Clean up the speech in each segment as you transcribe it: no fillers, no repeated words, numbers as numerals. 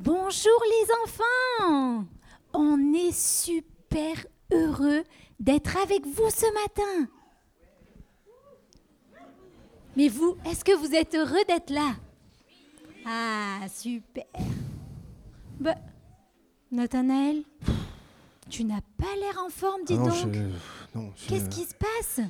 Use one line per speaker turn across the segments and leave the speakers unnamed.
Bonjour les enfants! On est super heureux d'être avec vous ce matin. Mais vous, est-ce que vous êtes heureux d'être là? Ah, super. Bah, Nathanaël, tu n'as pas l'air en forme, dis donc. Qu'est-ce qui se passe?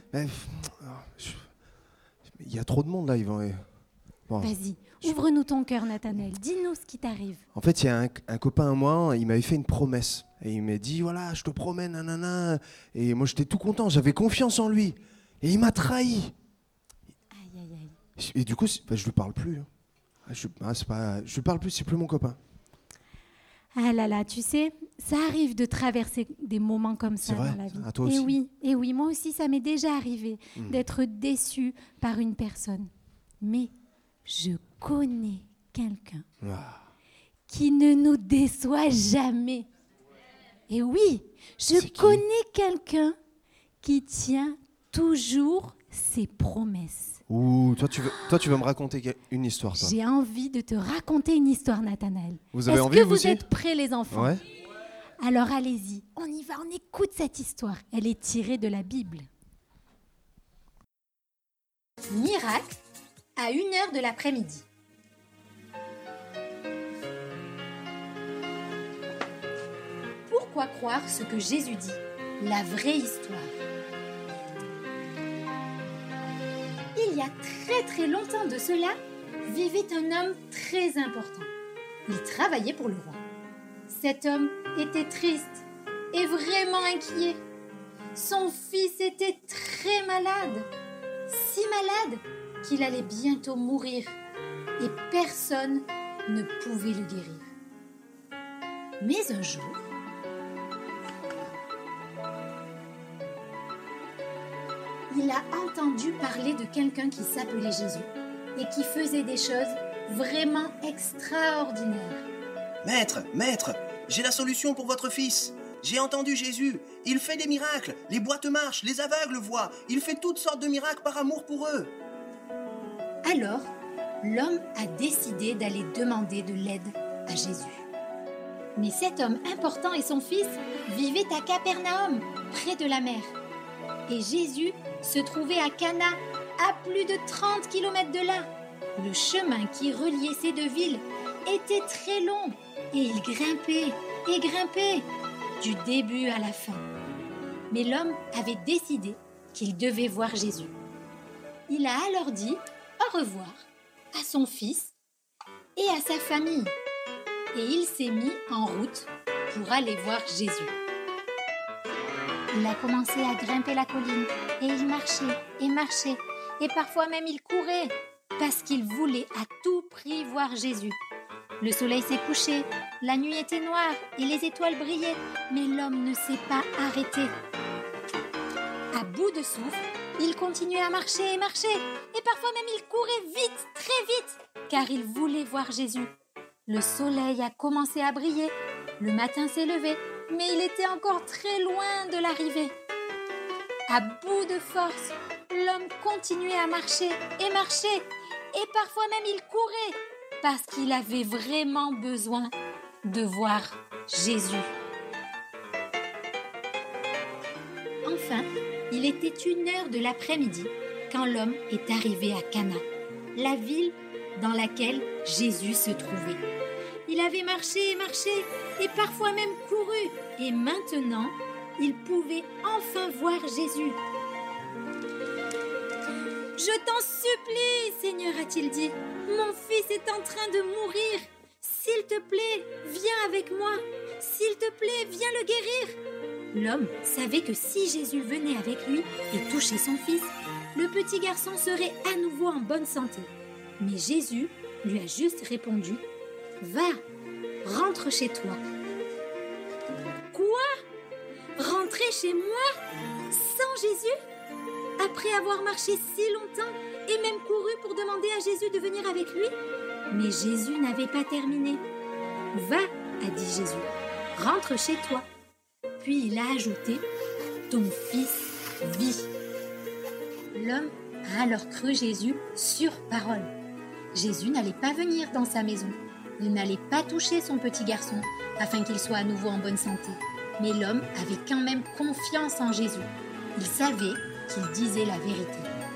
Il y a trop de monde là, Yvan. Bon.
Vas-y, ouvre-nous ton cœur, Nathanaël. Dis-nous ce qui t'arrive.
En fait, il y a un copain à moi, il m'avait fait une promesse. Et il m'a dit, voilà, je te promets, nanana. Et moi, j'étais tout content, j'avais confiance en lui. Et il m'a trahi.
Aïe, aïe, aïe.
Et du coup, je lui parle plus. Je lui parle plus, c'est plus mon copain.
Ah là là, tu sais, ça arrive de traverser des moments comme ça
C'est vrai,
dans la vie.
à toi aussi.
Et oui, moi aussi, ça m'est déjà arrivé d'être déçue par une personne. Mais je connais quelqu'un qui ne nous déçoit jamais. Et oui, je connais quelqu'un qui tient toujours ses promesses.
Ouh, toi, tu veux me raconter une histoire, toi.
J'ai envie de te raconter une histoire, Nathanaël.
Vous avez envie,
Est-ce que
vous
vous
aussi
êtes prêts, les enfants?
Ouais.
Alors allez-y, on y va, on écoute cette histoire. Elle est tirée de la Bible. Miracle à 1h de l'après-midi. Pourquoi croire ce que Jésus dit? La vraie histoire. Il y a très très longtemps de cela, vivait un homme très important. Il travaillait pour le roi. Cet homme était triste et vraiment inquiet. Son fils était très malade, si malade qu'il allait bientôt mourir et personne ne pouvait le guérir. Mais un jour, il a entendu parler de quelqu'un qui s'appelait Jésus et qui faisait des choses vraiment extraordinaires.
Maître, j'ai la solution pour votre fils. J'ai entendu Jésus. Il fait des miracles. Les boîtes marchent, les aveugles voient. Il fait toutes sortes de miracles par amour pour eux.
Alors, l'homme a décidé d'aller demander de l'aide à Jésus. Mais cet homme important et son fils vivaient à Capernaum, près de la mer. Et Jésus se trouvait à Cana, à plus de 30 km de là. Le chemin qui reliait ces deux villes était très long et il grimpait et grimpait du début à la fin. Mais l'homme avait décidé qu'il devait voir Jésus. Il a alors dit au revoir à son fils et à sa famille. Et il s'est mis en route pour aller voir Jésus. Il a commencé à grimper la colline et il marchait et parfois même il courait parce qu'il voulait à tout prix voir Jésus. Le soleil s'est couché, la nuit était noire et les étoiles brillaient, mais l'homme ne s'est pas arrêté. À bout de souffle, il continuait à marcher et parfois même il courait vite, très vite, car il voulait voir Jésus. Le soleil a commencé à briller, le matin s'est levé, mais il était encore très loin de l'arrivée. À bout de force, l'homme continuait à marcher et parfois même il courait, parce qu'il avait vraiment besoin de voir Jésus. Enfin, il était 1h de l'après-midi quand l'homme est arrivé à Cana, la ville dans laquelle Jésus se trouvait. Il avait marché et parfois même couru. Et maintenant, il pouvait enfin voir Jésus. « Je t'en supplie, Seigneur, a-t-il dit. Mon fils est en train de mourir. S'il te plaît, viens avec moi. S'il te plaît, viens le guérir. » L'homme savait que si Jésus venait avec lui et touchait son fils, le petit garçon serait à nouveau en bonne santé. Mais Jésus lui a juste répondu « Va, rentre chez toi. » Quoi? Rentrer chez moi? Sans Jésus? Après avoir marché si longtemps et même couru pour demander à Jésus de venir avec lui? Mais Jésus n'avait pas terminé. « Va, a dit Jésus, rentre chez toi. » Puis il a ajouté « Ton fils vit. » L'homme a alors cru Jésus sur parole. Jésus n'allait pas venir dans sa maison. Il n'allait pas toucher son petit garçon afin qu'il soit à nouveau en bonne santé. Mais l'homme avait quand même confiance en Jésus. Il savait qu'il disait la vérité.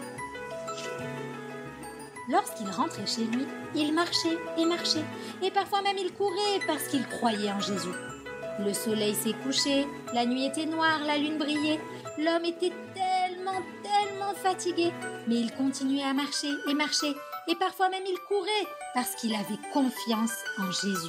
Lorsqu'il rentrait chez lui, il marchait, et parfois même il courait parce qu'il croyait en Jésus. Le soleil s'est couché, la nuit était noire, la lune brillait. L'homme était tellement fatigué, mais il continuait à marcher, et parfois même il courait parce qu'il avait confiance en Jésus.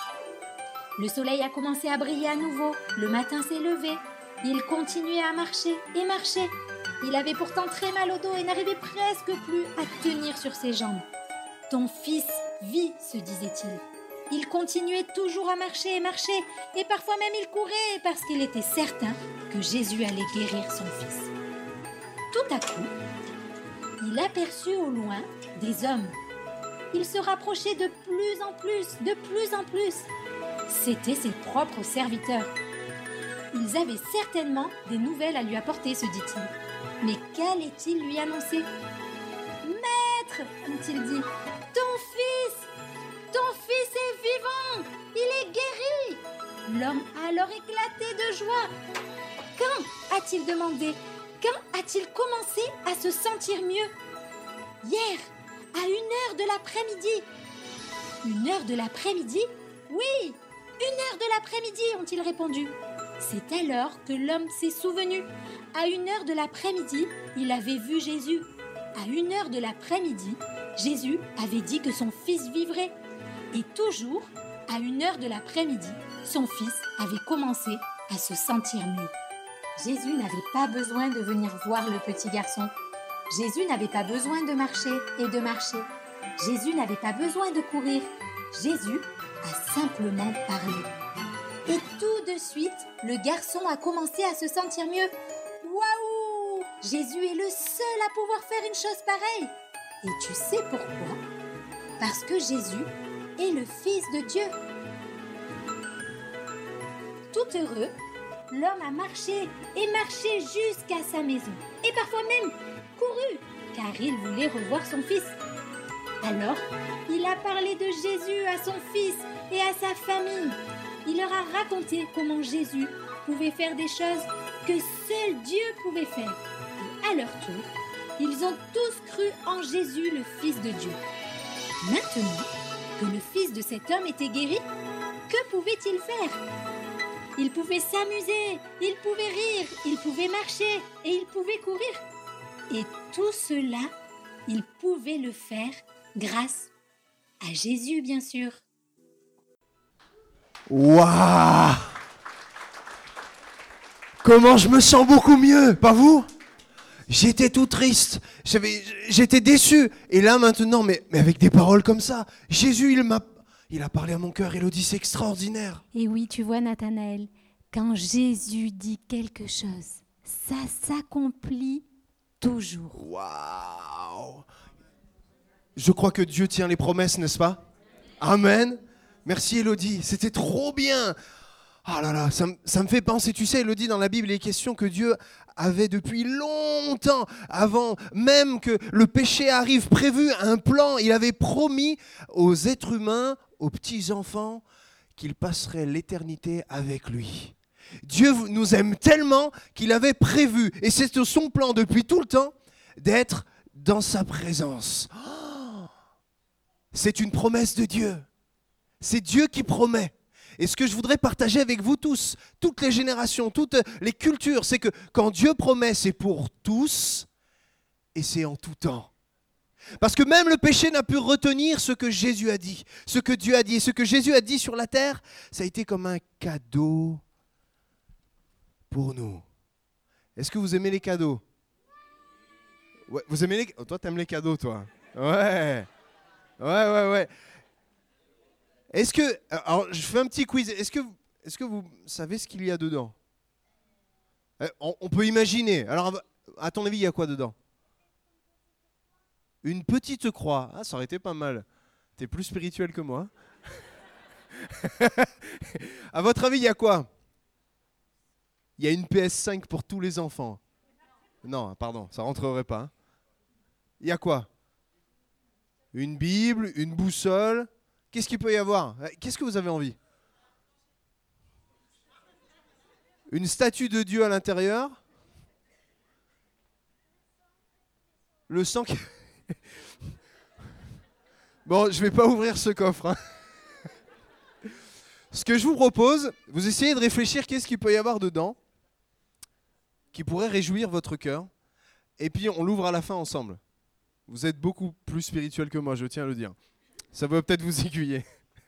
Le soleil a commencé à briller à nouveau, le matin s'est levé. Il continuait à marcher, Il avait pourtant très mal au dos et n'arrivait presque plus à tenir sur ses jambes. « Ton fils vit », se disait-il. Il continuait toujours à marcher, et parfois même il courait parce qu'il était certain que Jésus allait guérir son fils. Tout à coup, il aperçut au loin des hommes. Ils se rapprochaient de plus en plus. C'étaient ses propres serviteurs. Ils avaient certainement des nouvelles à lui apporter, se dit-il. Mais qu'allait-il lui annoncer ? « Maître » ont-ils dit, « ton fils est vivant, il est guéri !» L'homme a alors éclaté de joie. « Quand » a-t-il demandé, « quand a-t-il commencé à se sentir mieux ?»« Hier, à 1h de l'après-midi. »« 1h de l'après-midi ? Oui, 1h de l'après-midi, ont-ils répondu. C'est alors que l'homme s'est souvenu. À 1h de l'après-midi, il avait vu Jésus. À 1h de l'après-midi, Jésus avait dit que son fils vivrait. Et toujours, à 1h de l'après-midi, son fils avait commencé à se sentir mieux. Jésus n'avait pas besoin de venir voir le petit garçon. Jésus n'avait pas besoin de marcher. Jésus n'avait pas besoin de courir. Jésus a simplement parlé. Et tout de suite, le garçon a commencé à se sentir mieux. Waouh! Jésus est le seul à pouvoir faire une chose pareille. Et tu sais pourquoi? Parce que Jésus est le Fils de Dieu. Tout heureux, l'homme a marché jusqu'à sa maison. Et parfois même couru, car il voulait revoir son fils. Alors, il a parlé de Jésus à son fils et à sa famille. Il leur a raconté comment Jésus pouvait faire des choses que seul Dieu pouvait faire. Et à leur tour, ils ont tous cru en Jésus, le Fils de Dieu. Maintenant que le fils de cet homme était guéri, que pouvait-il faire? Il pouvait s'amuser, il pouvait rire, il pouvait marcher et il pouvait courir. Et tout cela, il pouvait le faire grâce à Jésus, bien sûr.
Waouh! Comment je me sens beaucoup mieux, pas vous? J'étais tout triste, j'étais déçu. Et là maintenant, mais avec des paroles comme ça, Jésus, il a parlé à mon cœur, Élodie, c'est extraordinaire.
Et oui, tu vois Nathanaël, quand Jésus dit quelque chose, ça s'accomplit toujours.
Waouh! Je crois que Dieu tient les promesses, n'est-ce pas? Amen. Merci Élodie, c'était trop bien. Ah là là, ça me fait penser, tu sais Élodie, dans la Bible, il est question que Dieu avait depuis longtemps, avant même que le péché arrive, prévu un plan. Il avait promis aux êtres humains, aux petits-enfants, qu'ils passeraient l'éternité avec lui. Dieu nous aime tellement qu'il avait prévu, et c'est son plan depuis tout le temps, d'être dans sa présence. Oh, c'est une promesse de Dieu. C'est Dieu qui promet. Et ce que je voudrais partager avec vous tous, toutes les générations, toutes les cultures, c'est que quand Dieu promet, c'est pour tous et c'est en tout temps. Parce que même le péché n'a pu retenir ce que Jésus a dit, ce que Dieu a dit. Et ce que Jésus a dit sur la terre, ça a été comme un cadeau pour nous. Est-ce que vous aimez les cadeaux? Ouais, vous aimez les... Toi, t'aimes les cadeaux, toi? Ouais. Est-ce que, alors je fais un petit quiz, est-ce que vous savez ce qu'il y a dedans? On peut imaginer, alors à ton avis il y a quoi dedans? Une petite croix, ah ça aurait été pas mal, t'es plus spirituel que moi. À votre avis il y a quoi? Il y a une PS5 pour tous les enfants. Non, pardon, ça rentrerait pas. Il y a quoi? Une Bible, une boussole. Qu'est-ce qu'il peut y avoir? Qu'est-ce que vous avez envie? Une statue de Dieu à l'intérieur? Le sang qui... Bon, je ne vais pas ouvrir ce coffre. Hein. Ce que je vous propose, vous essayez de réfléchir qu'est-ce qu'il peut y avoir dedans qui pourrait réjouir votre cœur. Et puis on l'ouvre à la fin ensemble. Vous êtes beaucoup plus spirituel que moi, je tiens à le dire. Ça va peut-être vous aiguiller.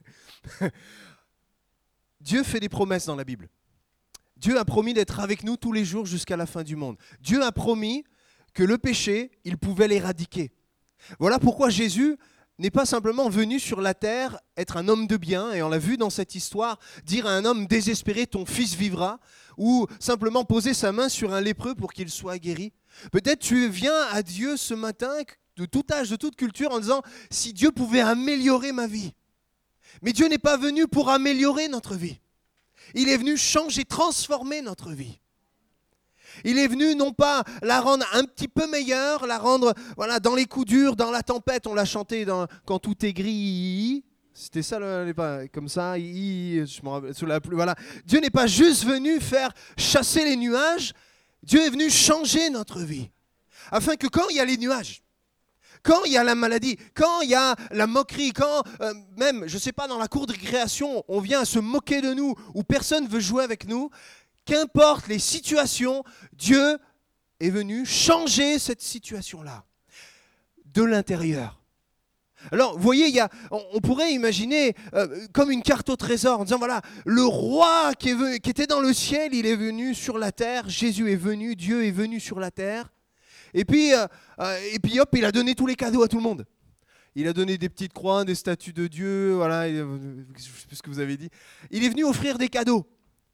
Dieu fait des promesses dans la Bible. Dieu a promis d'être avec nous tous les jours jusqu'à la fin du monde. Dieu a promis que le péché, il pouvait l'éradiquer. Voilà pourquoi Jésus n'est pas simplement venu sur la terre être un homme de bien, et on l'a vu dans cette histoire, dire à un homme désespéré, ton fils vivra, ou simplement poser sa main sur un lépreux pour qu'il soit guéri. Peut-être tu viens à Dieu ce matin, de tout âge, de toute culture, en disant, si Dieu pouvait améliorer ma vie. Mais Dieu n'est pas venu pour améliorer notre vie. Il est venu changer, transformer notre vie. Il est venu non pas la rendre un petit peu meilleure, la rendre voilà, dans les coups durs, dans la tempête, on l'a chanté quand tout est gris. C'était ça, comme ça, je me rappelle, sous la pluie. Voilà. Dieu n'est pas juste venu faire chasser les nuages, Dieu est venu changer notre vie. Afin que quand il y a les nuages, quand il y a la maladie, quand il y a la moquerie, quand même, je ne sais pas, dans la cour de récréation, on vient se moquer de nous, ou personne ne veut jouer avec nous, qu'importe les situations, Dieu est venu changer cette situation-là, de l'intérieur. Alors, vous voyez, on pourrait imaginer comme une carte au trésor, en disant, voilà, le roi qui était dans le ciel, il est venu sur la terre, Jésus est venu, Dieu est venu sur la terre, et puis hop, il a donné tous les cadeaux à tout le monde. Il a donné des petites croix, des statues de Dieu, voilà, je ne sais plus ce que vous avez dit. Il est venu offrir des cadeaux.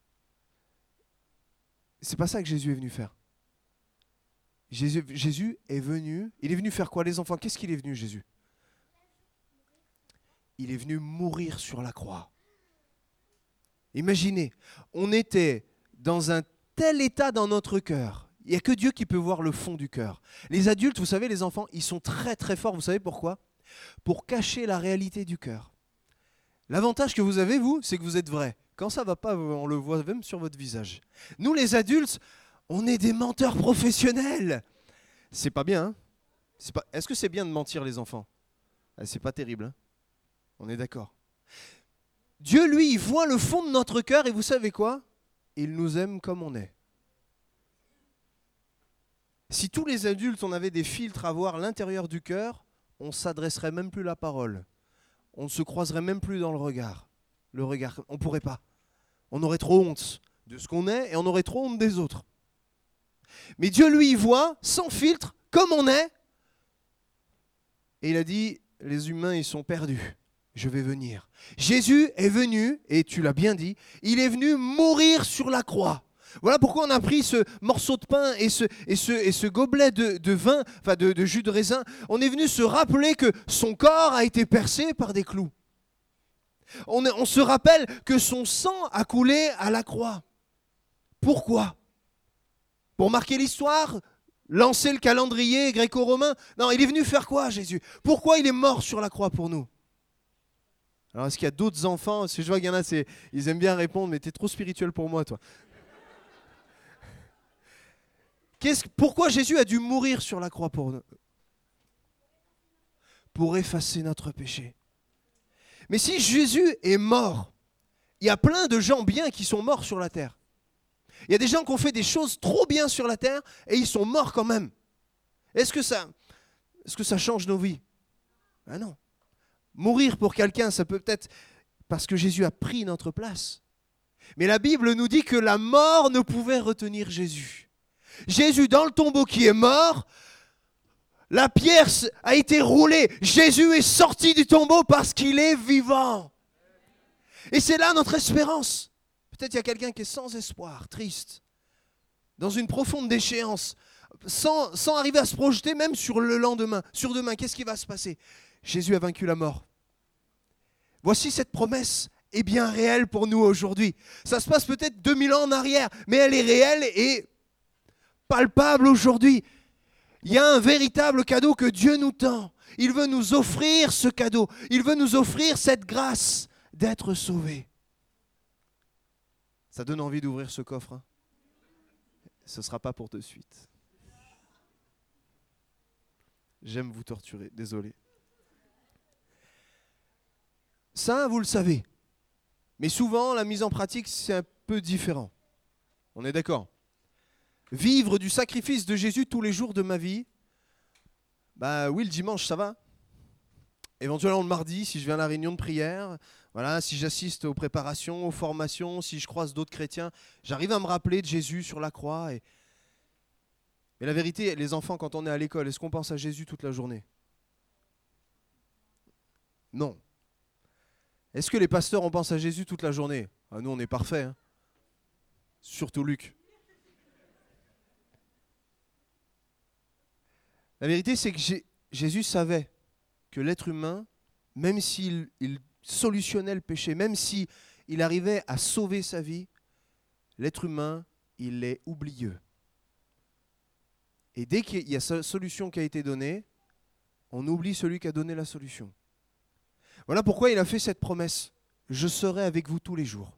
C'est pas ça que Jésus est venu faire. Jésus est venu, il est venu faire quoi les enfants? Qu'est-ce qu'il est venu Jésus? Il est venu mourir sur la croix. Imaginez, on était dans un tel état dans notre cœur. Il n'y a que Dieu qui peut voir le fond du cœur. Les adultes, vous savez, les enfants, ils sont très très forts. Vous savez pourquoi? Pour cacher la réalité du cœur. L'avantage que vous avez, vous, c'est que vous êtes vrai. Quand ça ne va pas, on le voit même sur votre visage. Nous, les adultes, on est des menteurs professionnels. C'est pas bien, hein? Est-ce que c'est bien de mentir, les enfants? C'est pas terrible, hein? On est d'accord. Dieu, lui, il voit le fond de notre cœur et vous savez quoi? Il nous aime comme on est. Si tous les adultes, on avait des filtres à voir l'intérieur du cœur, on ne s'adresserait même plus la parole. On ne se croiserait même plus dans le regard. On ne pourrait pas. On aurait trop honte de ce qu'on est et on aurait trop honte des autres. Mais Dieu, lui, il voit, sans filtre, comme on est. Et il a dit, les humains, ils sont perdus. Je vais venir. Jésus est venu, et tu l'as bien dit, il est venu mourir sur la croix. Voilà pourquoi on a pris ce morceau de pain et ce gobelet de vin, enfin de jus de raisin. On est venu se rappeler que son corps a été percé par des clous. On se rappelle que son sang a coulé à la croix. Pourquoi? Pour marquer l'histoire? Lancer le calendrier gréco-romain? Non, il est venu faire quoi, Jésus? Pourquoi il est mort sur la croix pour nous? Alors, est-ce qu'il y a d'autres enfants? Parce que je vois qu'il y en a, ils aiment bien répondre, mais t'es trop spirituel pour moi, toi. Pourquoi Jésus a dû mourir sur la croix pour nous? Pour effacer notre péché. Mais si Jésus est mort, il y a plein de gens bien qui sont morts sur la terre. Il y a des gens qui ont fait des choses trop bien sur la terre et ils sont morts quand même. Est-ce que ça change nos vies? Ben non. Mourir pour quelqu'un, ça peut être parce que Jésus a pris notre place. Mais la Bible nous dit que la mort ne pouvait retenir Jésus. Jésus dans le tombeau qui est mort, la pierre a été roulée. Jésus est sorti du tombeau parce qu'il est vivant. Et c'est là notre espérance. Peut-être il y a quelqu'un qui est sans espoir, triste, dans une profonde déchéance, sans arriver à se projeter même sur le lendemain. Sur demain, qu'est-ce qui va se passer? Jésus a vaincu la mort. Voici cette promesse est bien réelle pour nous aujourd'hui. Ça se passe peut-être 2000 ans en arrière, mais elle est réelle et palpable aujourd'hui. Il y a un véritable cadeau que Dieu nous tend. Il veut nous offrir ce cadeau. Il veut nous offrir cette grâce d'être sauvés. Ça donne envie d'ouvrir ce coffre, hein? Ce ne sera pas pour de suite. J'aime vous torturer, désolé. Ça, vous le savez. Mais souvent, la mise en pratique, c'est un peu différent. On est d'accord? Vivre du sacrifice de Jésus tous les jours de ma vie, bah oui, le dimanche, ça va. Éventuellement le mardi, si je viens à la réunion de prière, voilà, si j'assiste aux préparations, aux formations, si je croise d'autres chrétiens, j'arrive à me rappeler de Jésus sur la croix. Mais la vérité, les enfants, quand on est à l'école, est-ce qu'on pense à Jésus toute la journée? Non. Est-ce que les pasteurs, on pense à Jésus toute la journée? Ah, nous, on est parfaits, hein. Surtout Luc. La vérité, c'est que Jésus savait que l'être humain, même s'il solutionnait le péché, même s'il arrivait à sauver sa vie, l'être humain, il est oublieux. Et dès qu'il y a cette solution qui a été donnée, on oublie celui qui a donné la solution. Voilà pourquoi il a fait cette promesse. Je serai avec vous tous les jours.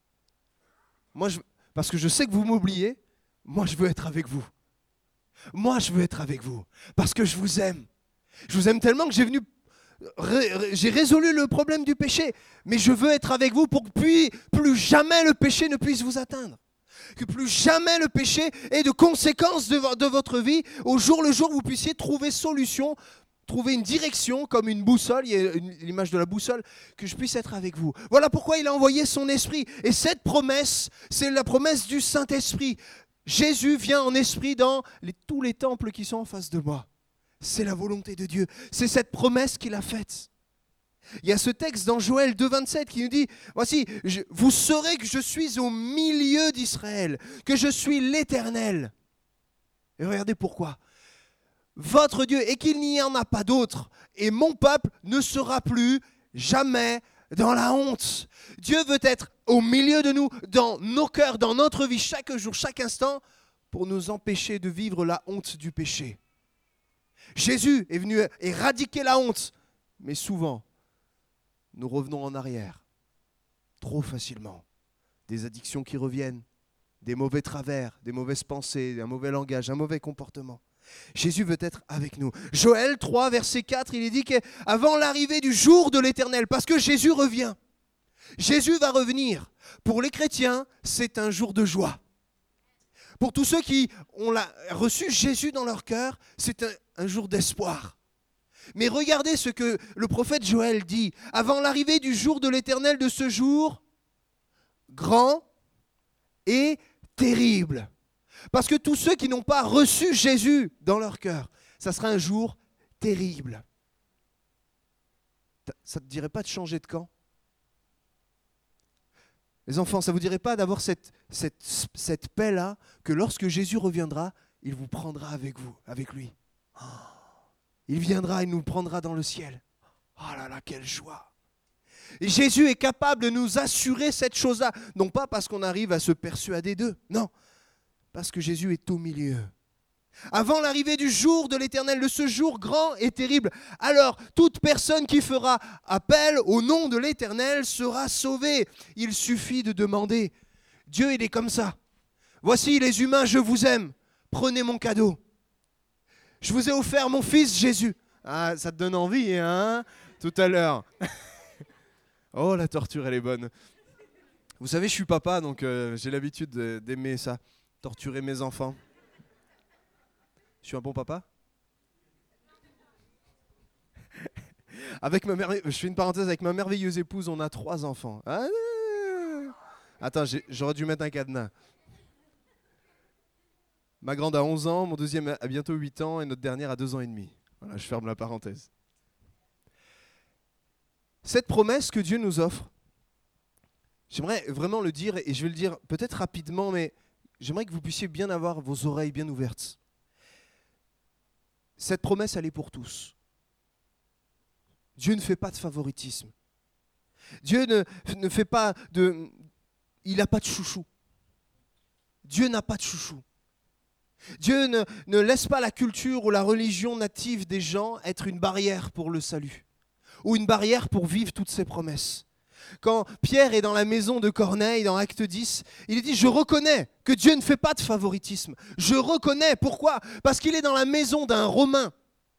Parce que je sais que vous m'oubliez, moi je veux être avec vous. Moi je veux être avec vous. Parce que je vous aime. Je vous aime tellement que j'ai résolu le problème du péché. Mais je veux être avec vous pour que plus jamais le péché ne puisse vous atteindre. Que plus jamais le péché ait de conséquences de votre vie. Au jour le jour, vous puissiez trouver solution, trouver une direction comme une boussole, il y a l'image de la boussole, que je puisse être avec vous. Voilà pourquoi il a envoyé son esprit. Et cette promesse, c'est la promesse du Saint-Esprit. Jésus vient en esprit dans tous les temples qui sont en face de moi. C'est la volonté de Dieu. C'est cette promesse qu'il a faite. Il y a ce texte dans Joël 2,27 qui nous dit, voici, vous saurez que je suis au milieu d'Israël, que je suis l'Éternel. Et regardez pourquoi. Votre Dieu, et qu'il n'y en a pas d'autre, et mon peuple ne sera plus jamais dans la honte. Dieu veut être au milieu de nous, dans nos cœurs, dans notre vie, chaque jour, chaque instant, pour nous empêcher de vivre la honte du péché. Jésus est venu éradiquer la honte, mais souvent, nous revenons en arrière, trop facilement. Des addictions qui reviennent, des mauvais travers, des mauvaises pensées, un mauvais langage, un mauvais comportement. Jésus veut être avec nous. Joël 3, verset 4, il est dit qu'avant l'arrivée du jour de l'Éternel, parce que Jésus revient, Jésus va revenir. Pour les chrétiens, c'est un jour de joie. Pour tous ceux qui ont reçu Jésus dans leur cœur, c'est un jour d'espoir. Mais regardez ce que le prophète Joël dit. Avant l'arrivée du jour de l'Éternel, de ce jour grand et terrible. Parce que tous ceux qui n'ont pas reçu Jésus dans leur cœur, ça sera un jour terrible. Ça ne te dirait pas de changer de camp? Les enfants, ça ne vous dirait pas d'avoir cette paix-là, que lorsque Jésus reviendra, il vous prendra avec lui. Oh, il viendra, il nous prendra dans le ciel. Oh là là, quelle joie! Et Jésus est capable de nous assurer cette chose-là. Non pas parce qu'on arrive à se persuader d'eux, non. Parce que Jésus est au milieu. Avant l'arrivée du jour de l'Éternel, de ce jour grand et terrible, alors toute personne qui fera appel au nom de l'Éternel sera sauvée. Il suffit de demander. Dieu, il est comme ça. Voici les humains, je vous aime. Prenez mon cadeau. Je vous ai offert mon fils Jésus. Ah, ça te donne envie, hein? Tout à l'heure. Oh, la torture, elle est bonne. Vous savez, je suis papa, donc j'ai l'habitude d'aimer ça. Torturer mes enfants. Je suis un bon papa? Avec ma mère, je fais une parenthèse, avec ma merveilleuse épouse, on a 3 enfants. Ah, attends, j'aurais dû mettre un cadenas. Ma grande a 11 ans, mon deuxième a bientôt 8 ans et notre dernière a 2 ans et demi. Voilà, je ferme la parenthèse. Cette promesse que Dieu nous offre, j'aimerais vraiment le dire, et je vais le dire peut-être rapidement, mais j'aimerais que vous puissiez bien avoir vos oreilles bien ouvertes. Cette promesse, elle est pour tous. Dieu ne fait pas de favoritisme. Dieu ne fait pas de... Il n'a pas de chouchou. Dieu n'a pas de chouchou. Dieu ne laisse pas la culture ou la religion native des gens être une barrière pour le salut, ou une barrière pour vivre toutes ses promesses. Quand Pierre est dans la maison de Corneille, dans Acte 10, il dit « Je reconnais que Dieu ne fait pas de favoritisme. Je reconnais. Pourquoi ? Parce qu'il est dans la maison d'un Romain. »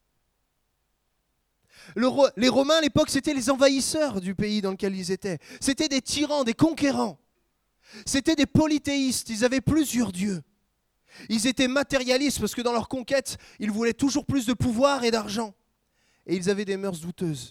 Les Romains, à l'époque, c'était les envahisseurs du pays dans lequel ils étaient. C'était des tyrans, des conquérants. C'était des polythéistes. Ils avaient plusieurs dieux. Ils étaient matérialistes parce que dans leur conquête, ils voulaient toujours plus de pouvoir et d'argent. Et ils avaient des mœurs douteuses.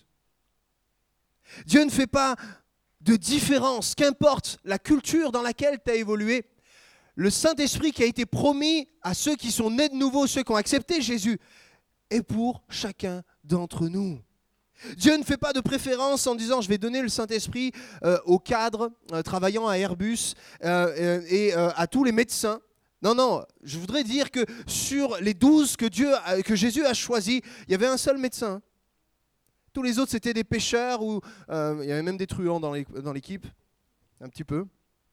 Dieu ne fait pas de différence, qu'importe la culture dans laquelle tu as évolué. Le Saint-Esprit qui a été promis à ceux qui sont nés de nouveau, ceux qui ont accepté Jésus, est pour chacun d'entre nous. Dieu ne fait pas de préférence en disant je vais donner le Saint-Esprit aux cadres travaillant à Airbus et à tous les médecins. Non, je voudrais dire que sur les 12 que Jésus a choisis, il y avait un seul médecin. Tous les autres, c'était des pêcheurs ou il y avait même des truands dans l'équipe, un petit peu.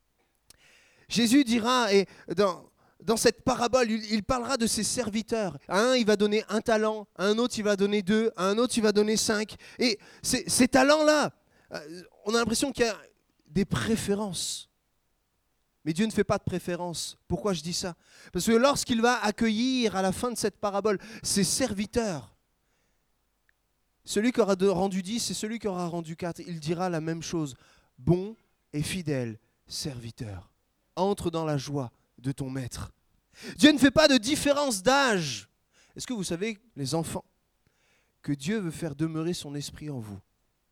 Jésus dira, et dans cette parabole, il parlera de ses serviteurs. À un, il va donner 1 talent, à un autre, il va donner 2, à un autre, il va donner 5. Et ces talents-là, on a l'impression qu'il y a des préférences. Mais Dieu ne fait pas de préférence. Pourquoi je dis ça ? Parce que lorsqu'il va accueillir à la fin de cette parabole ses serviteurs, celui qui aura rendu 10 et celui qui aura rendu 4, il dira la même chose. Bon et fidèle serviteur, entre dans la joie de ton maître. Dieu ne fait pas de différence d'âge. Est-ce que vous savez, les enfants, que Dieu veut faire demeurer son esprit en vous ?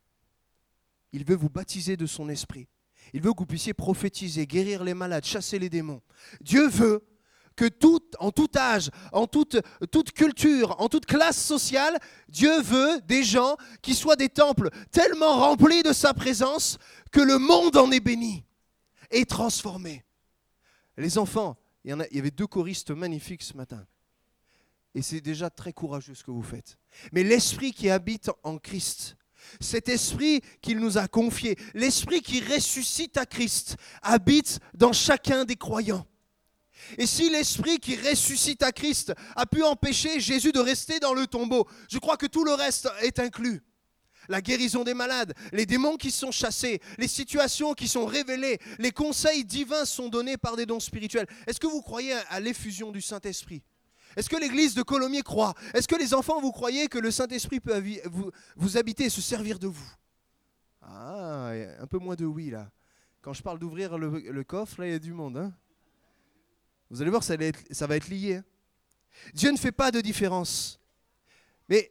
Il veut vous baptiser de son esprit. Il veut que vous puissiez prophétiser, guérir les malades, chasser les démons. Dieu veut que en tout âge, en toute culture, en toute classe sociale, Dieu veut des gens qui soient des temples tellement remplis de sa présence que le monde en est béni et transformé. Les enfants, il y avait 2 choristes magnifiques ce matin. Et c'est déjà très courageux ce que vous faites. Mais l'esprit qui habite en Christ, cet esprit qu'il nous a confié, l'esprit qui ressuscite à Christ, habite dans chacun des croyants. Et si l'esprit qui ressuscite à Christ a pu empêcher Jésus de rester dans le tombeau, je crois que tout le reste est inclus. La guérison des malades, les démons qui sont chassés, les situations qui sont révélées, les conseils divins sont donnés par des dons spirituels. Est-ce que vous croyez à l'effusion du Saint-Esprit ? Est-ce que l'église de Colomiers croit ? Est-ce que les enfants, vous croyez que le Saint-Esprit peut vous habiter et se servir de vous ? Ah, un peu moins de oui là. Quand je parle d'ouvrir le coffre, là il y a du monde. Hein ? Vous allez voir, ça va être lié. Hein ? Dieu ne fait pas de différence. Mais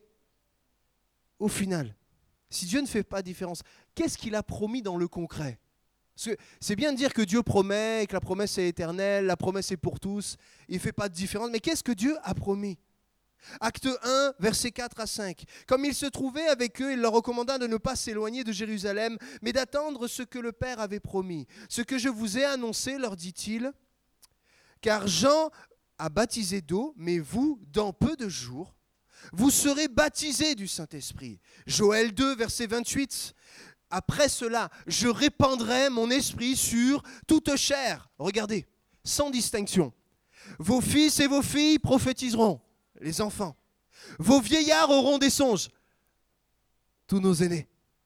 au final, si Dieu ne fait pas de différence, qu'est-ce qu'il a promis dans le concret ? Parce que c'est bien de dire que Dieu promet, que la promesse est éternelle, la promesse est pour tous, il ne fait pas de différence. Mais qu'est-ce que Dieu a promis ? Acte 1, versets 4 à 5. Comme il se trouvait avec eux, il leur recommanda de ne pas s'éloigner de Jérusalem, mais d'attendre ce que le Père avait promis. Ce que je vous ai annoncé, leur dit-il, car Jean a baptisé d'eau, mais vous, dans peu de jours, vous serez baptisés du Saint-Esprit. Joël 2, verset 28. Après cela, je répandrai mon esprit sur toute chair. Regardez, sans distinction. Vos fils et vos filles prophétiseront, les enfants. Vos vieillards auront des songes, tous nos aînés.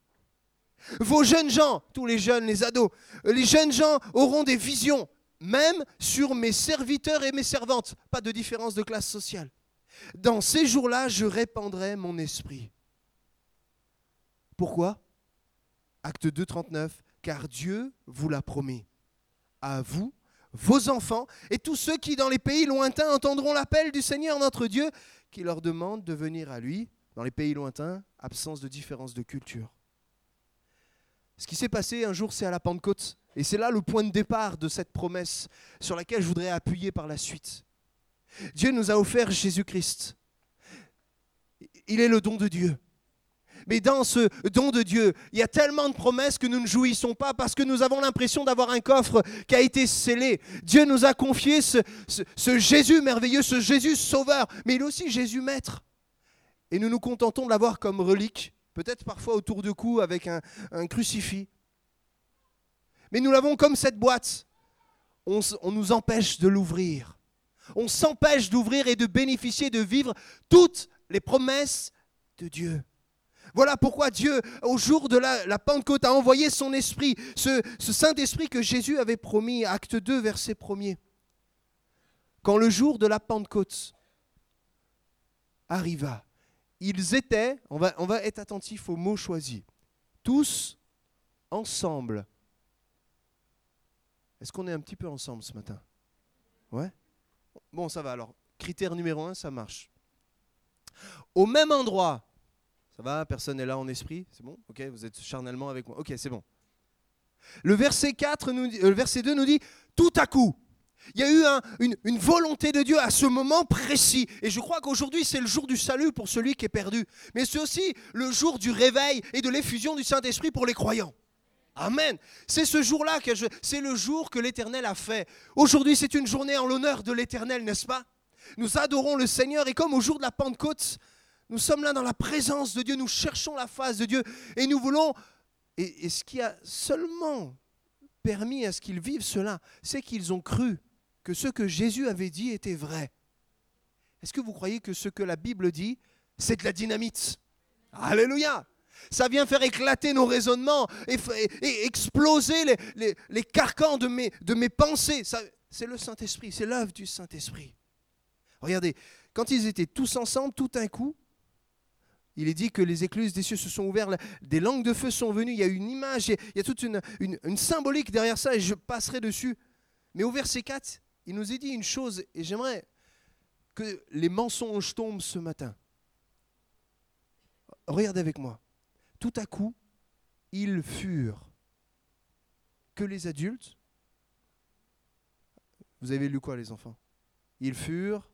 Vos jeunes gens, tous les jeunes, les ados, les jeunes gens auront des visions, même sur mes serviteurs et mes servantes. Pas de différence de classe sociale. Dans ces jours-là, je répandrai mon esprit. Pourquoi ? Acte 2, 39. Car Dieu vous l'a promis. À vous, vos enfants, et tous ceux qui dans les pays lointains entendront l'appel du Seigneur notre Dieu, qui leur demande de venir à lui, dans les pays lointains, absence de différence de culture. Ce qui s'est passé un jour, c'est à la Pentecôte. Et c'est là le point de départ de cette promesse sur laquelle je voudrais appuyer par la suite. Dieu nous a offert Jésus-Christ. Il est le don de Dieu. Mais dans ce don de Dieu, il y a tellement de promesses que nous ne jouissons pas parce que nous avons l'impression d'avoir un coffre qui a été scellé. Dieu nous a confié ce Jésus merveilleux, ce Jésus sauveur, mais il est aussi Jésus maître. Et nous nous contentons de l'avoir comme relique, peut-être parfois autour du cou avec un crucifix. Mais nous l'avons comme cette boîte. On nous empêche de l'ouvrir. On s'empêche d'ouvrir et de bénéficier, de vivre toutes les promesses de Dieu. Voilà pourquoi Dieu, au jour de la Pentecôte, a envoyé son esprit, ce Saint-Esprit que Jésus avait promis, acte 2, verset 1er. Quand le jour de la Pentecôte arriva, ils étaient, on va être attentif aux mots choisis, tous ensemble. Est-ce qu'on est un petit peu ensemble ce matin? Ouais? Bon, ça va alors. Critère numéro 1, ça marche. Au même endroit. Ça va? Personne n'est là en esprit? C'est bon? Ok, vous êtes charnellement avec moi. Ok, c'est bon. Le verset 2 nous dit, tout à coup, il y a eu une volonté de Dieu à ce moment précis. Et je crois qu'aujourd'hui, c'est le jour du salut pour celui qui est perdu. Mais c'est aussi le jour du réveil et de l'effusion du Saint-Esprit pour les croyants. Amen. C'est ce jour-là, c'est le jour que l'Éternel a fait. Aujourd'hui, c'est une journée en l'honneur de l'Éternel, n'est-ce pas? Nous adorons le Seigneur et comme au jour de la Pentecôte, nous sommes là dans la présence de Dieu, nous cherchons la face de Dieu et nous voulons, et ce qui a seulement permis à ce qu'ils vivent cela, c'est qu'ils ont cru que ce que Jésus avait dit était vrai. Est-ce que vous croyez que ce que la Bible dit, c'est de la dynamite? Alléluia! Ça vient faire éclater nos raisonnements et exploser les carcans de mes pensées. C'est le Saint-Esprit, c'est l'œuvre du Saint-Esprit. Regardez, quand ils étaient tous ensemble, tout d'un coup, il est dit que les écluses des cieux se sont ouvertes, des langues de feu sont venues, il y a une image, il y a toute une symbolique derrière ça et je passerai dessus. Mais au verset 4, il nous est dit une chose et j'aimerais que les mensonges tombent ce matin. Regardez avec moi. Tout à coup, ils furent que les adultes. Vous avez lu quoi les enfants? Ils furent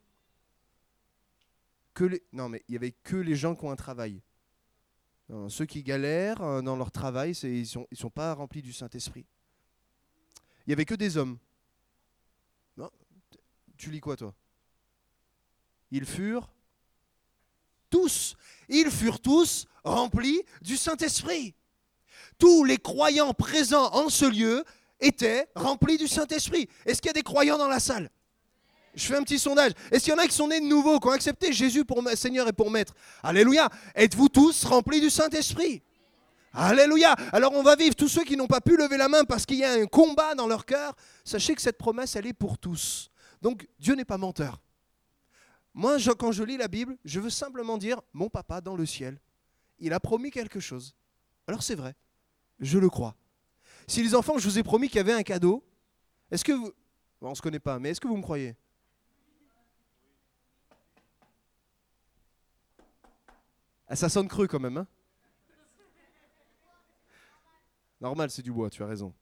que les... Non mais il n'y avait que les gens qui ont un travail. Non, ceux qui galèrent dans leur travail, ils sont pas remplis du Saint-Esprit. Il n'y avait que des hommes. Non, tu lis quoi toi? Ils furent tous remplis du Saint-Esprit. Tous les croyants présents en ce lieu étaient remplis du Saint-Esprit. Est-ce qu'il y a des croyants dans la salle? Je fais un petit sondage. Est-ce qu'il y en a qui sont nés de nouveau, qui ont accepté Jésus pour Seigneur et pour Maître? Alléluia. Êtes-vous tous remplis du Saint-Esprit? Alléluia. Alors on va vivre. Tous ceux qui n'ont pas pu lever la main parce qu'il y a un combat dans leur cœur, sachez que cette promesse, elle est pour tous. Donc Dieu n'est pas menteur. Moi, quand je lis la Bible, je veux simplement dire, mon papa dans le ciel, il a promis quelque chose. Alors c'est vrai, je le crois. Si les enfants, je vous ai promis qu'il y avait un cadeau, est-ce que vous... Bon, on ne se connaît pas, mais est-ce que vous me croyez? Ah, ça sonne creux quand même, hein? Normal, c'est du bois, tu as raison.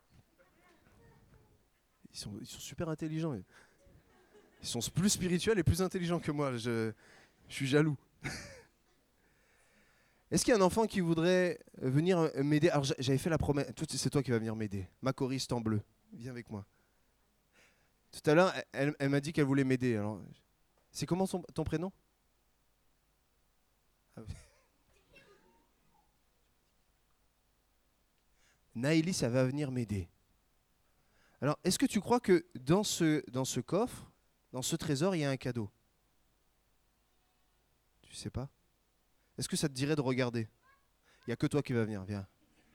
Ils sont super intelligents. Ils sont plus spirituels et plus intelligents que moi. Je suis jaloux. Est-ce qu'il y a un enfant qui voudrait venir m'aider? Alors j'avais fait la promesse. C'est toi qui vas venir m'aider. Ma choriste en bleu. Viens avec moi. Tout à l'heure, elle m'a dit qu'elle voulait m'aider. Alors, c'est comment ton prénom? Ah oui. Naïli, ça va venir m'aider. Alors, est-ce que tu crois que dans ce coffre, dans ce trésor, il y a un cadeau? Tu sais pas? Est-ce que ça te dirait de regarder? Il n'y a que toi qui va venir, viens.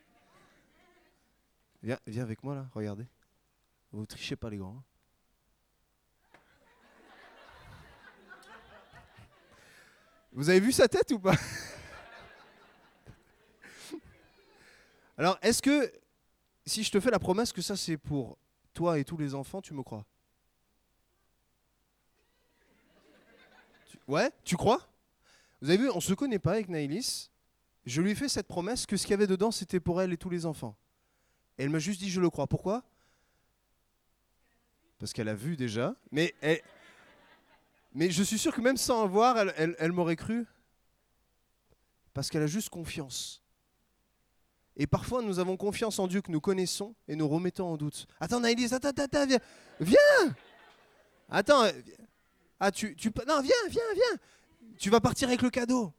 Viens avec moi là, regardez. Vous trichez pas les grands. Hein. Vous avez vu sa tête ou pas? Alors, est-ce que, si je te fais la promesse que ça c'est pour toi et tous les enfants, tu me crois? Ouais, tu crois? Vous avez vu, on ne se connaît pas avec Naïlis. Je lui ai fait cette promesse que ce qu'il y avait dedans, c'était pour elle et tous les enfants. Et elle m'a juste dit, je le crois. Pourquoi? Parce qu'elle a vu déjà. Mais je suis sûr que même sans voir, elle m'aurait cru. Parce qu'elle a juste confiance. Et parfois, nous avons confiance en Dieu que nous connaissons et nous remettons en doute. Attends, Naïlis, attends, viens. Viens. Attends. Ah, non, viens. Tu vas partir avec le cadeau.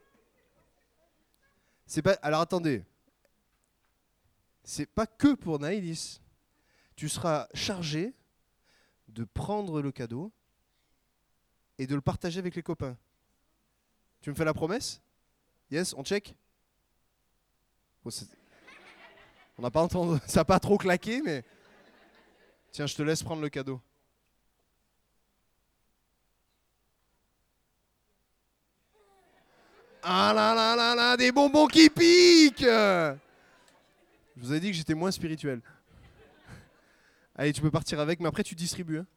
C'est pas. Alors attendez. C'est pas que pour Naïlis. Tu seras chargé de prendre le cadeau et de le partager avec les copains. Tu me fais la promesse? Yes, on check? Oh, on n'a pas entendu, ça n'a pas trop claqué, mais... Tiens, je te laisse prendre le cadeau. Ah là là là là, des bonbons qui piquent! Je vous ai dit que j'étais moins spirituel. Allez, tu peux partir avec, mais après tu distribues. Hein.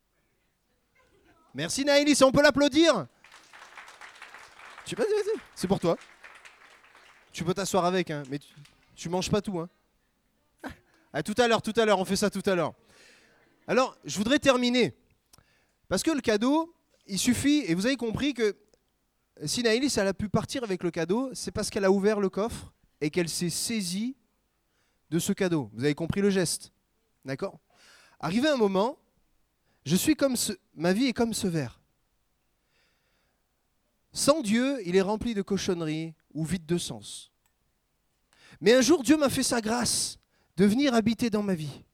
Merci Naïlis, on peut l'applaudir? Vas-y, c'est pour toi. Tu peux t'asseoir avec, hein, mais tu manges pas tout. Hein. À tout à l'heure, on fait ça tout à l'heure. Alors, je voudrais terminer. Parce que le cadeau, il suffit, et vous avez compris que si Naïlis elle a pu partir avec le cadeau, c'est parce qu'elle a ouvert le coffre et qu'elle s'est saisie de ce cadeau. Vous avez compris le geste? D'accord? Arrivé un moment, ma vie est comme ce verre. Sans Dieu, il est rempli de cochonneries ou vide de sens. Mais un jour, Dieu m'a fait sa grâce de venir habiter dans ma vie.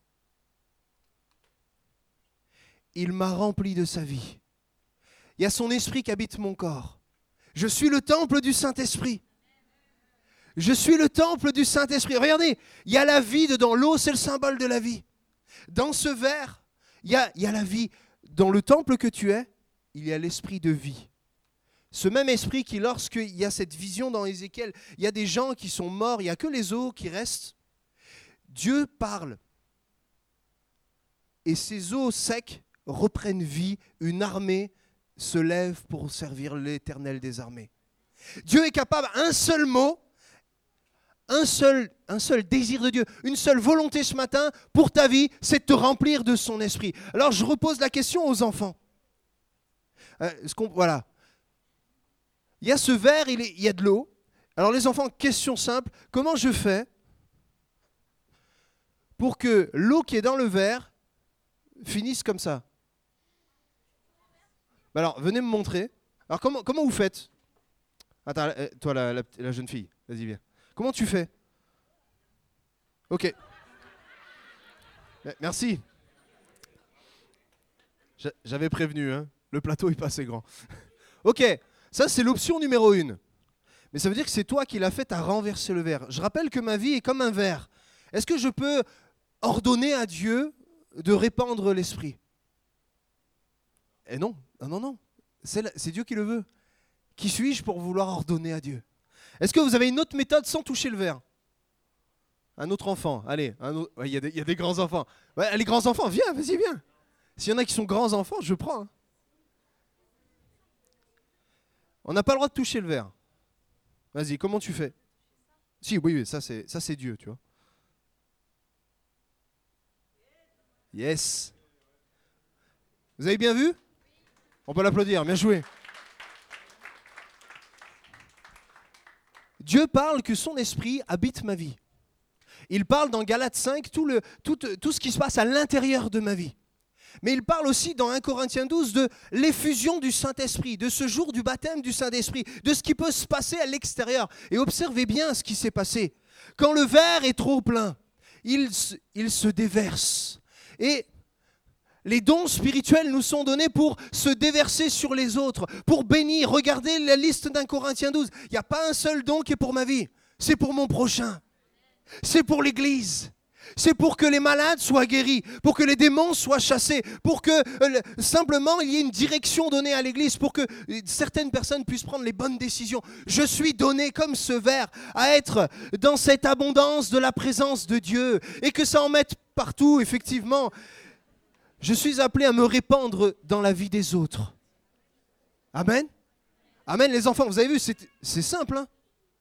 Il m'a rempli de sa vie. Il y a son esprit qui habite mon corps. Je suis le temple du Saint-Esprit. Je suis le temple du Saint-Esprit. Regardez, il y a la vie dedans. L'eau, c'est le symbole de la vie. Dans ce verre, il y a la vie. Dans le temple que tu es, il y a l'esprit de vie. Ce même esprit qui, lorsqu'il y a cette vision dans Ézéchiel, il y a des gens qui sont morts, il n'y a que les os qui restent. Dieu parle. Et ces os secs reprennent vie. Une armée se lève pour servir l'Éternel des armées. Dieu est capable, un seul mot, un seul désir de Dieu, une seule volonté ce matin pour ta vie, c'est de te remplir de son esprit. Alors je repose la question aux enfants. Voilà. Il y a ce verre, il y a de l'eau. Alors les enfants, question simple, comment je fais pour que l'eau qui est dans le verre finisse comme ça? Alors, venez me montrer. Alors, comment vous faites? Attends, toi, la jeune fille, vas-y, viens. Comment tu fais? Ok. Merci. J'avais prévenu, hein. Le plateau est pas assez grand. Ok, ça c'est l'option numéro 1. Mais ça veut dire que c'est toi qui l'as fait à renverser le verre. Je rappelle que ma vie est comme un verre. Est-ce que je peux ordonner à Dieu de répandre l'esprit? Eh non, non. C'est Dieu qui le veut. Qui suis-je pour vouloir ordonner à Dieu? Est-ce que vous avez une autre méthode sans toucher le verre? Un autre enfant, allez. Il y a des grands enfants. Ouais, les grands enfants, viens, vas-y, viens. S'il y en a qui sont grands enfants, je prends. Hein. On n'a pas le droit de toucher le verre. Vas-y, comment tu fais? Si, oui, ça c'est Dieu, tu vois. Yes. Vous avez bien vu? On peut l'applaudir, bien joué. Dieu parle que son esprit habite ma vie. Il parle dans Galates 5 tout ce qui se passe à l'intérieur de ma vie. Mais il parle aussi dans 1 Corinthiens 12 de l'effusion du Saint-Esprit, de ce jour du baptême du Saint-Esprit, de ce qui peut se passer à l'extérieur. Et observez bien ce qui s'est passé. Quand le verre est trop plein, il se déverse. Et les dons spirituels nous sont donnés pour se déverser sur les autres, pour bénir. Regardez la liste d'1 Corinthiens 12. Il n'y a pas un seul don qui est pour ma vie. C'est pour mon prochain. C'est pour l'Église. C'est pour que les malades soient guéris, pour que les démons soient chassés, pour que simplement il y ait une direction donnée à l'Église, pour que certaines personnes puissent prendre les bonnes décisions. Je suis donné comme ce verre à être dans cette abondance de la présence de Dieu et que ça en mette partout, effectivement. Je suis appelé à me répandre dans la vie des autres. Amen. Amen, les enfants, vous avez vu, c'est simple. Hein?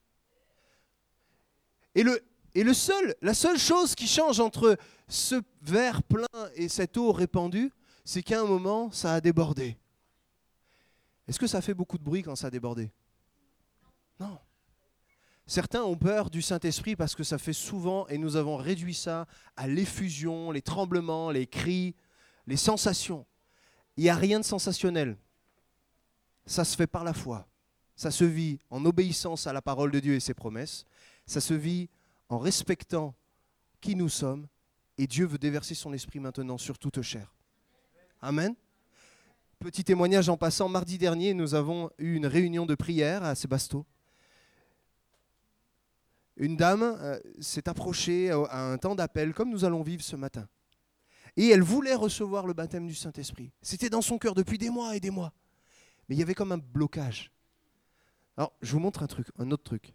Et la seule chose qui change entre ce verre plein et cette eau répandue, c'est qu'à un moment, ça a débordé. Est-ce que ça fait beaucoup de bruit quand ça a débordé? Non. Certains ont peur du Saint-Esprit parce que ça fait souvent, et nous avons réduit ça à l'effusion, les tremblements, les cris, les sensations. Il n'y a rien de sensationnel. Ça se fait par la foi. Ça se vit en obéissance à la parole de Dieu et ses promesses. Ça se vit en respectant qui nous sommes. Et Dieu veut déverser son esprit maintenant sur toute chair. Amen. Petit témoignage en passant, mardi dernier, nous avons eu une réunion de prière à Sébasto. Une dame s'est approchée à un temps d'appel, comme nous allons vivre ce matin. Et elle voulait recevoir le baptême du Saint-Esprit. C'était dans son cœur depuis des mois et des mois. Mais il y avait comme un blocage. Alors, je vous montre un autre truc.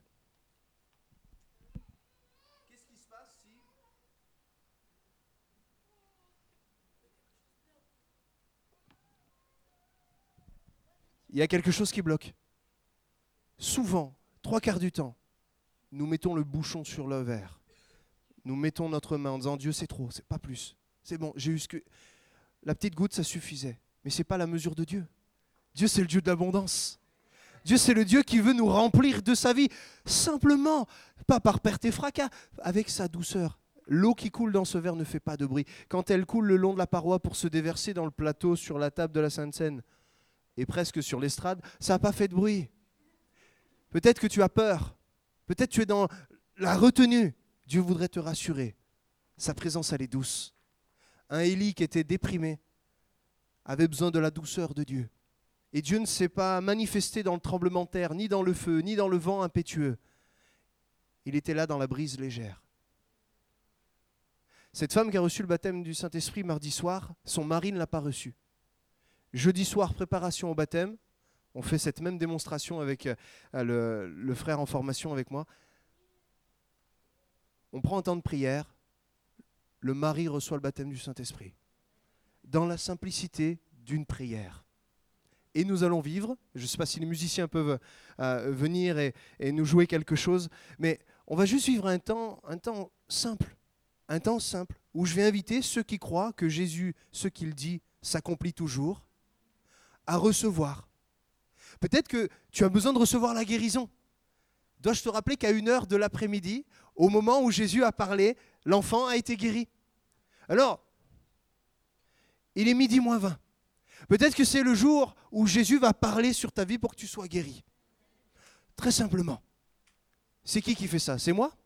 Qu'est-ce qui se passe si... Il y a quelque chose qui bloque. Souvent, 3/4 du temps, nous mettons le bouchon sur le verre. Nous mettons notre main en disant « Dieu, c'est trop, c'est pas plus. C'est bon, j'ai eu ce que... » La petite goutte, ça suffisait. Mais ce n'est pas la mesure de Dieu. Dieu, c'est le Dieu de l'abondance. Dieu, c'est le Dieu qui veut nous remplir de sa vie. Simplement, pas par perte et fracas, avec sa douceur. L'eau qui coule dans ce verre ne fait pas de bruit. Quand elle coule le long de la paroi pour se déverser dans le plateau sur la table de la Sainte Seine et presque sur l'estrade, ça n'a pas fait de bruit. Peut-être que tu as peur. Peut-être que tu es dans la retenue. Dieu voudrait te rassurer. Sa présence, elle est douce. Un Élie qui était déprimé avait besoin de la douceur de Dieu. Et Dieu ne s'est pas manifesté dans le tremblement de terre, ni dans le feu, ni dans le vent impétueux. Il était là dans la brise légère. Cette femme qui a reçu le baptême du Saint-Esprit mardi soir, son mari ne l'a pas reçu. Jeudi soir, préparation au baptême. On fait cette même démonstration avec le frère en formation avec moi. On prend un temps de prière. Le mari reçoit le baptême du Saint-Esprit. Dans la simplicité d'une prière. Et nous allons vivre, je ne sais pas si les musiciens peuvent venir et nous jouer quelque chose, mais on va juste vivre un temps simple, où je vais inviter ceux qui croient que Jésus, ce qu'il dit, s'accomplit toujours, à recevoir. Peut-être que tu as besoin de recevoir la guérison. Dois-je te rappeler qu'à 1h de l'après-midi, au moment où Jésus a parlé, l'enfant a été guéri. Alors, il est 12:20. Peut-être que c'est le jour où Jésus va parler sur ta vie pour que tu sois guéri. Très simplement. C'est qui fait ça? C'est moi?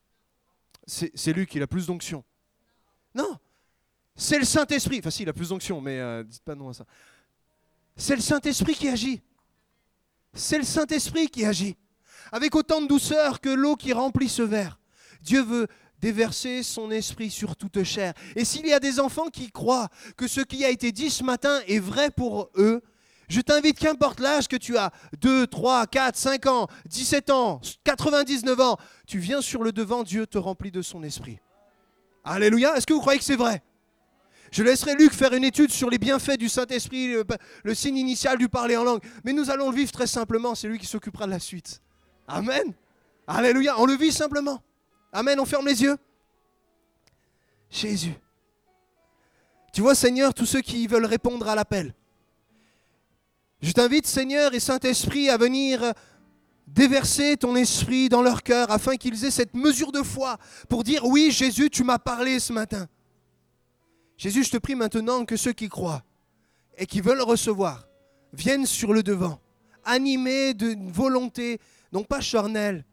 C'est lui qui a plus d'onction. Non, c'est le Saint-Esprit. Enfin si, il a plus d'onction, mais dites pas non à ça. C'est le Saint-Esprit qui agit. C'est le Saint-Esprit qui agit. Avec autant de douceur que l'eau qui remplit ce verre. Dieu veut déverser son esprit sur toute chair. Et s'il y a des enfants qui croient que ce qui a été dit ce matin est vrai pour eux, je t'invite, qu'importe l'âge que tu as, 2, 3, 4, 5 ans, 17 ans, 99 ans, tu viens sur le devant, Dieu te remplit de son esprit. Alléluia, est-ce que vous croyez que c'est vrai? Je laisserai Luc faire une étude sur les bienfaits du Saint-Esprit, le signe initial du parler en langue. Mais nous allons le vivre très simplement, c'est lui qui s'occupera de la suite. Amen. Alléluia, on le vit simplement. Amen, on ferme les yeux. Jésus. Tu vois, Seigneur, tous ceux qui veulent répondre à l'appel. Je t'invite, Seigneur et Saint-Esprit, à venir déverser ton esprit dans leur cœur afin qu'ils aient cette mesure de foi pour dire « Oui, Jésus, tu m'as parlé ce matin. » Jésus, je te prie maintenant que ceux qui croient et qui veulent recevoir viennent sur le devant, animés d'une volonté, non pas charnelle,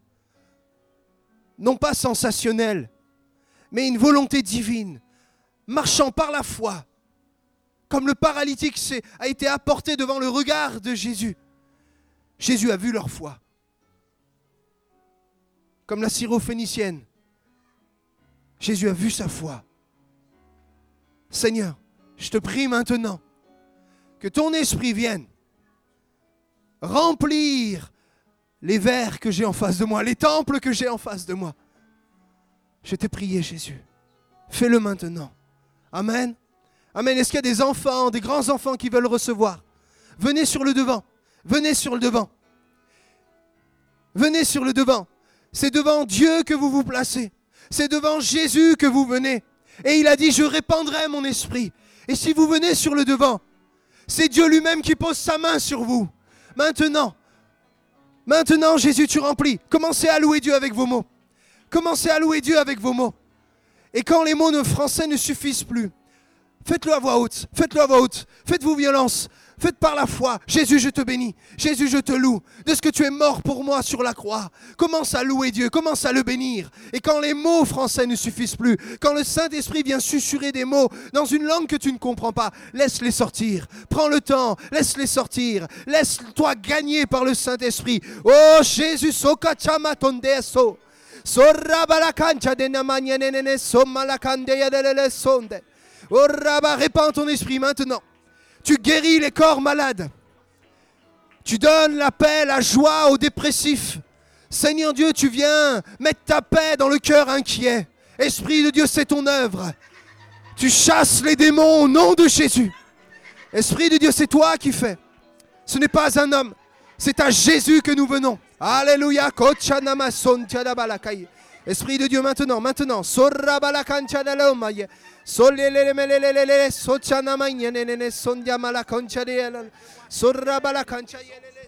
non pas sensationnelle, mais une volonté divine, marchant par la foi, comme le paralytique a été apporté devant le regard de Jésus. Jésus a vu leur foi. Comme la syrophénicienne, Jésus a vu sa foi. Seigneur, je te prie maintenant que ton esprit vienne remplir les verres que j'ai en face de moi, les temples que j'ai en face de moi. Je t'ai prié, Jésus. Fais-le maintenant. Amen. Amen. Est-ce qu'il y a des enfants, des grands enfants qui veulent recevoir? Venez sur le devant. Venez sur le devant. Venez sur le devant. C'est devant Dieu que vous vous placez. C'est devant Jésus que vous venez. Et il a dit, je répandrai mon esprit. Et si vous venez sur le devant, c'est Dieu lui-même qui pose sa main sur vous. Maintenant, Jésus, tu remplis. Commencez à louer Dieu avec vos mots. Commencez à louer Dieu avec vos mots. Et quand les mots français ne suffisent plus, Faites-le à voix haute. Faites-le à voix haute. Faites-vous violence. Faites par la foi. Jésus, je te bénis. Jésus, je te loue de ce que tu es mort pour moi sur la croix. Commence à louer Dieu. Commence à le bénir. Et quand les mots français ne suffisent plus, quand le Saint-Esprit vient susurrer des mots dans une langue que tu ne comprends pas, laisse-les sortir. Prends le temps. Laisse-les sortir. Laisse-toi gagner par le Saint-Esprit. Oh Jésus, sokachama tondeso. Sorabalakancha de namanyanene somalakandea de sonde. Oh Rabba, répands ton esprit maintenant. Tu guéris les corps malades. Tu donnes la paix, la joie aux dépressifs. Seigneur Dieu, tu viens mettre ta paix dans le cœur inquiet. Esprit de Dieu, c'est ton œuvre. Tu chasses les démons au nom de Jésus. Esprit de Dieu, c'est toi qui fais. Ce n'est pas un homme. C'est à Jésus que nous venons. Alléluia. Esprit de Dieu, maintenant. Sorabala